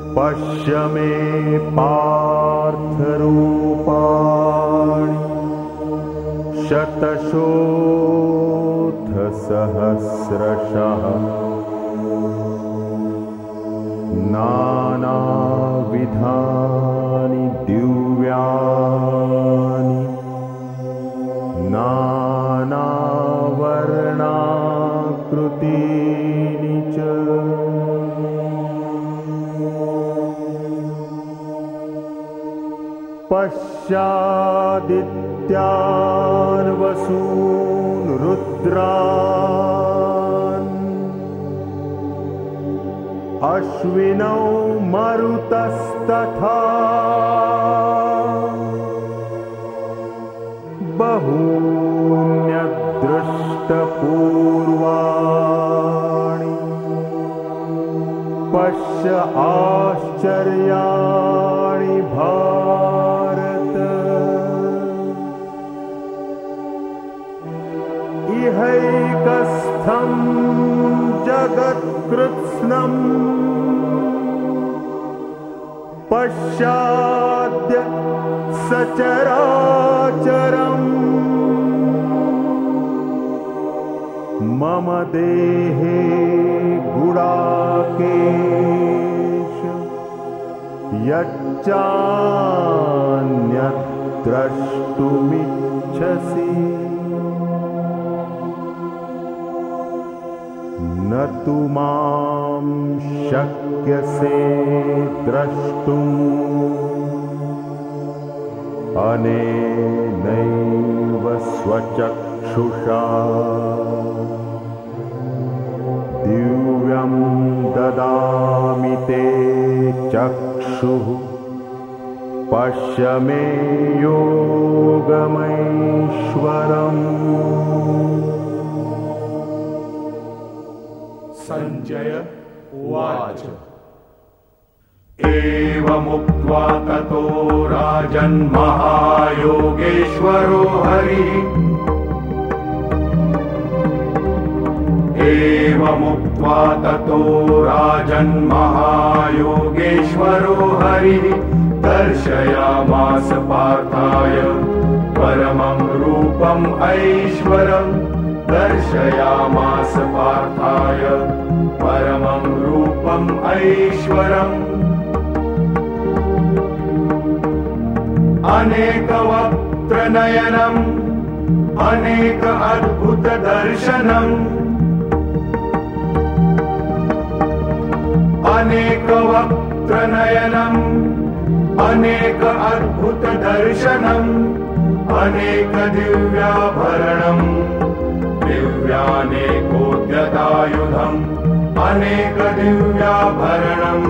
पश्य मे पार्थरूपाणि शतशोऽथसहस्रशः नानाविधानि दिव्यानि नानावर्णाकृतीनि च पश्यादित्यान् वसून् रुद्रान् अश्विनौ मरुतस्तथा बहून्यदृष्टपूर्वाणि पश्य आश्चर्याणि भारत इहैकस्थं जगत्कृत्स्नम् पश्याद्य सचराचरम् मम देहे गुडाकेश यच्चान्यद्द्रष्टुमिच्छसि न तु मां शक्यसे द्रष्टुम् अनेनैव स्वचक्षुषा दिव्यं ददामि ते चक्षुः पश्य मे योगमैश्वरम्। सञ्जय उवाच एवमुक्त्वा ततो राजन्महायोगेश्वरो हरिः एवमुक्त्वा ततो राजन्महायोगेश्वरो हरिः दर्शयामास पार्थाय परमं रूपम् ऐश्वरम् दर्शयामास पार्थाय परमं रूपम् ऐश्वरम् अनेकवक्त्रनयनम् अनेक अद्भुत दर्शनम् अनेकवक्त्रनयनम् अनेक अद्भुत दर्शनम् अनेक दिव्याभरणम् दिव्यानेकोद्यतायुधम् अनेक दिव्याभरणम्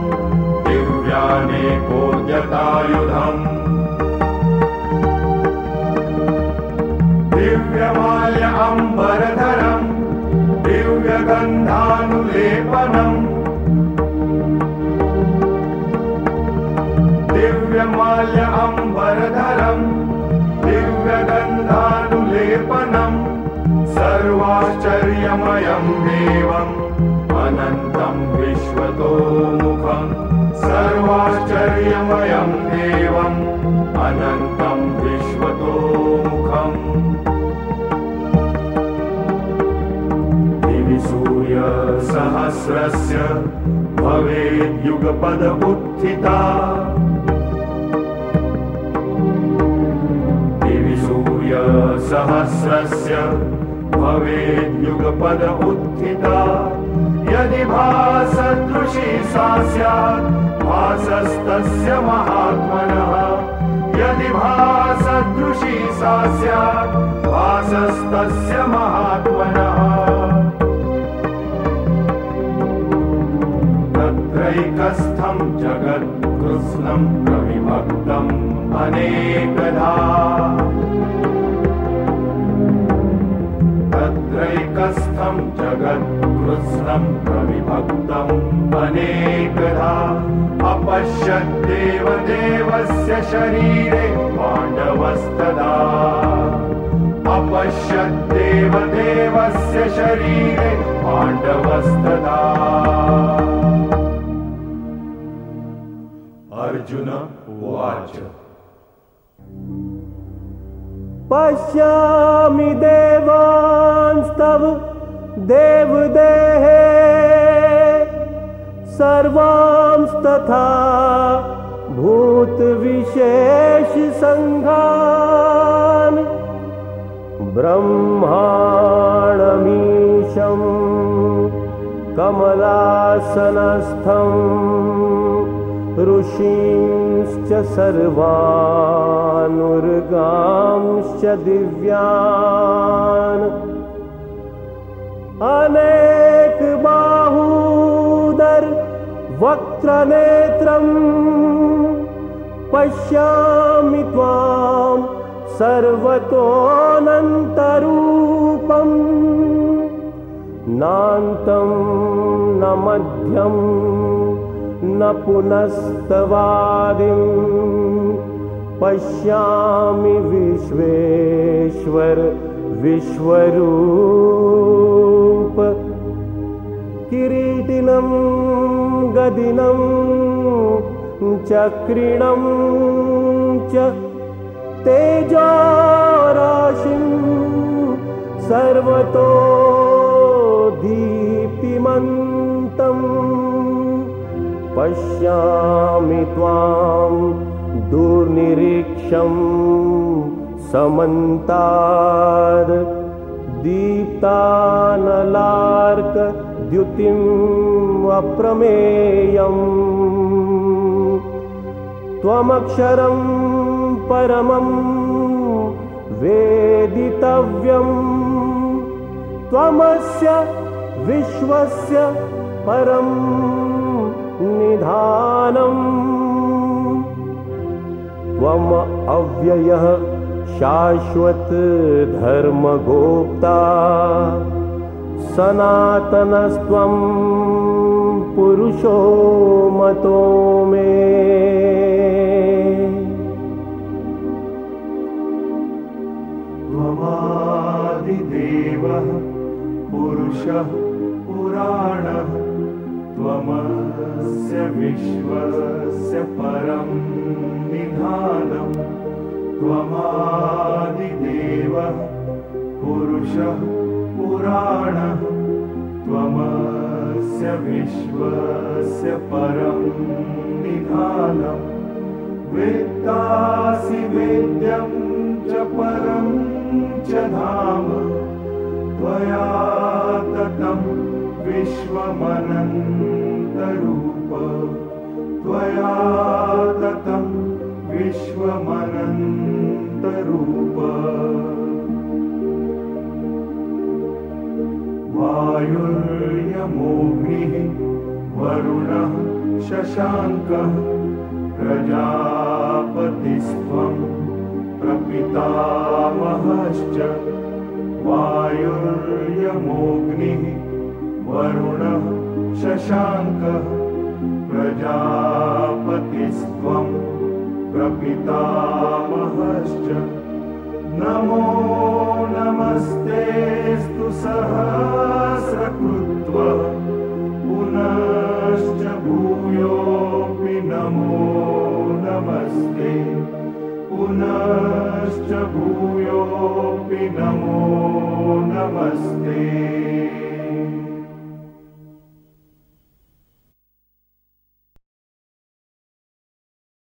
दिव्यानेकोद्यतायुधम् दिव्यमाल्य अम्बरधरम् दिव्यगन्धानुलेपनम् दिव्यमाल्य अम्बरधरम् दिव्यगन्धानुलेपनम् सर्वाश्चर्यमयम् देवम् अनन्तम् विश्वतोमुखम् सर्वाश्चर्यमयम् देवम् अनन्तम् विश्वतोमुखम् दिवि सूर्यसहस्रस्य भवेद्युगपद उत्थिता दिवि सूर्यसहस्रस्य भवेद्युगपद उत्थिता यदि भासदृशी सा स्यात् भासस्तस्य महात्मनः यदि भासदृशी सा स्यात् भासस्तस्य महात्मनः तत्रैकस्थं जगत्कृत्स्नं प्रविभक्तम् अनेकधा तत्रैकस्थं जगत्कृत्स्नं प्रविभक्तम् अनेकधा अपश्यद्देव देवस्य शरीरे पाण्डवस्तदा अपश्यद्देव देवस्य शरीरे पाण्डवस्तदा अर्जुन उवाच पश्यामि देवांस्तव देवदेहे सर्वांस्तथा भूतविशेषसङ्घान् ब्रह्माणमीशं कमलासनस्थं ऋषींश्च सर्वानुर्गांश्च दिव्यान् अनेकबाहूदर वक्त्रनेत्रं पश्यामि त्वां सर्वतोऽनन्तरूपं नान्तं न मध्यं न पुनस्तवादिं पश्यामि विश्वेश्वर विश्वरूप किरीटिनं गदिनं चक्रिणं च तेजोराशिं सर्वतो दीप्तिमन्तं पश्यामि त्वां दुर्निरीक्षं समन्ताद् दीप्तानलार्कद्युतिम् अप्रमेयम् त्वमक्षरं परमं वेदितव्यं त्वमस्य विश्वस्य परं निधानम् त्वम् अव्ययः शाश्वत धर्मगोप्ता सनातनस्त्वं पुरुषो मतो मे त्वमादिदेवः पुरुषः पुराणः त्वमस्य विश्वस्य परं निधानम् त्वमादिदेवः पुरुषः पुराणः त्वमस्य विश्वस्य परं निधानम् वेत्तासि वेद्यं च परं च धाम त्वया ततं विश्वमनन्तरूप त्वया ततं विश्वमनन्तरूप वायुर्यमोऽग्निः वरुणः शशाङ्कः प्रजापतिस्त्वं प्रपितामहश्च वायुर्यमोऽग्निः वरुणः शशाङ्कः प्रजापतिस्त्वं प्रपितामहश्च नमो नमस्तेऽस्तु सहस्रकृत्वः पुनश्च भूयोऽपि नमो नमस्ते पुनश्च भूयोऽपि नमो